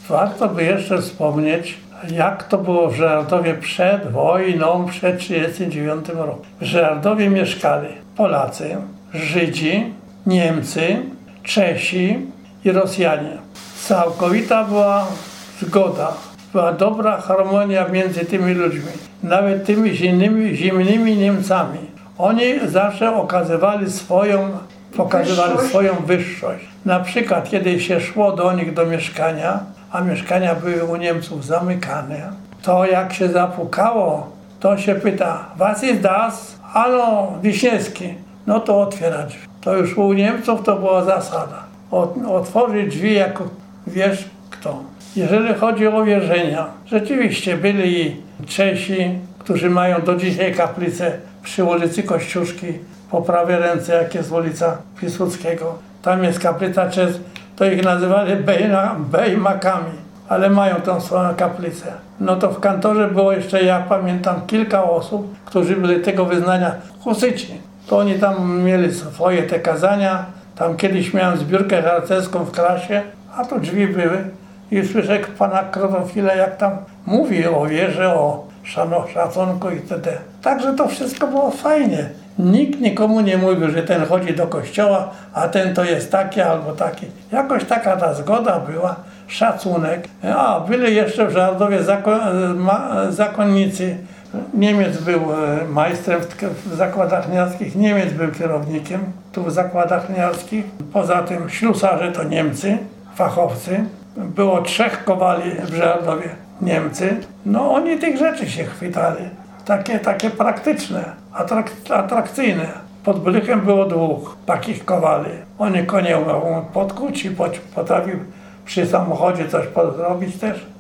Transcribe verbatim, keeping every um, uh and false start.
warto by jeszcze wspomnieć, jak to było w Żerardowie przed wojną, przed trzydziestym dziewiątym roku. W Żerardowie mieszkali Polacy, Żydzi, Niemcy, Czesi i Rosjanie. Całkowita była zgoda, była dobra harmonia między tymi ludźmi, nawet tymi zimnymi, zimnymi Niemcami. Oni zawsze okazywali swoją, pokazywali wyższość. swoją wyższość. Na przykład, kiedy się szło do nich do mieszkania, a mieszkania były u Niemców zamykane, to jak się zapukało, to się pyta, was ist das? Ano, Wiśniewski. No to otwiera drzwi. To już u Niemców to była zasada. Otworzyć drzwi jako wiesz kto. Jeżeli chodzi o wierzenia, rzeczywiście byli i Czesi, którzy mają do dzisiaj kaplicę przy ulicy Kościuszki, po prawej ręce, jak jest ulica Piłsudskiego. Tam jest kaplica czeska, to ich nazywali bejmakami, ale mają tą swoją kaplicę. No to w kantorze było jeszcze, ja pamiętam, kilka osób, którzy byli tego wyznania husyci. To oni tam mieli swoje te kazania. Tam kiedyś miałem zbiórkę harcerską w klasie, a tu drzwi były i słyszę pana Krotofila, jak tam mówi o wierze, o szacunku itd. Także to wszystko było fajnie. Nikt nikomu nie mówił, że ten chodzi do kościoła, a ten to jest taki albo taki. Jakoś taka ta zgoda była, szacunek. A byli jeszcze w Żerardowie zakon, ma, zakonnicy. Niemiec był majstrem w zakładach lniarskich, Niemiec był kierownikiem tu w zakładach lniarskich. Poza tym ślusarze to Niemcy, fachowcy. Było trzech kowali w Żerardowie, Niemcy. No oni tych rzeczy się chwytali. Takie, takie praktyczne, atrak, atrakcyjne. Pod Blychem było dwóch takich kowali. Oni konie umiał podkuć i potrafił przy samochodzie coś zrobić też.